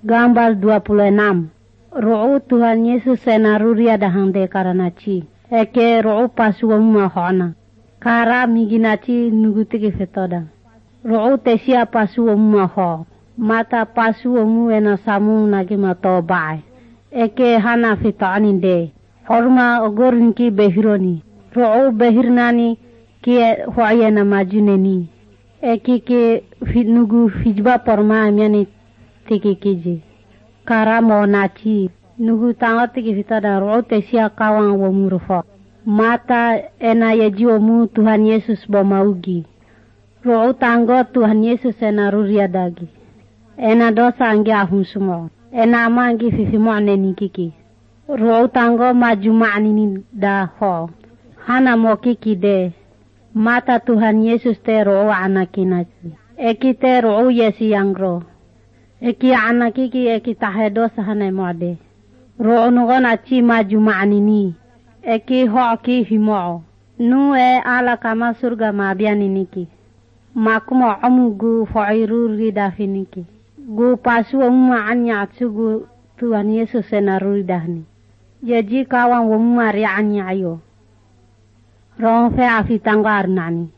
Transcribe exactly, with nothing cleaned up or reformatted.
Gambar dua puluh enam. Ro'u Tuhan Yesus senaruria dahang de karanachi. Eke ro'u pasuwa mahona. Kara miginachi nugutiki fetoda. Ro'u tesia pasuwa maho. Mata pasuwa mu ena samu nagi mato bae. Eke hana fitani de. Horma ogorin ki behironi. Ro'u behirnani ki hoayana majuneni. Eke ke nugu fijba porma miani tiki kiji. Kara mo nachi. Nugu tango tiki fitada ro'u tesia kawang wa murufo. Mata ena yajiwa mu Tuhan Yesus bomaugi. Ro'u tango Tuhan Yesus ena ruria dagi. Ena dosa anggi ahun sumo. Ena ama anggi fifi mo'ne ni kiki. Ro'u tango maju ma'ni ni da ho. Hana mo kiki de. Mata Tuhan Yesus te ro'u anakinachi. Eki te ro'u yesi yangro. Eki anakiki eki tahe dosa hana mo'de. Ro'u nugon achi maju ma'ni ni. Eki ho ki himo. Nu e ala kama surga mabiani niki. Makumo amugu fo'iru rida finiki. Gu pasu umma anya atsugu Tuhan Yesus senaru dahni. Yaji kawan umma ri anya ayo. Rong fe afi tanggar nani.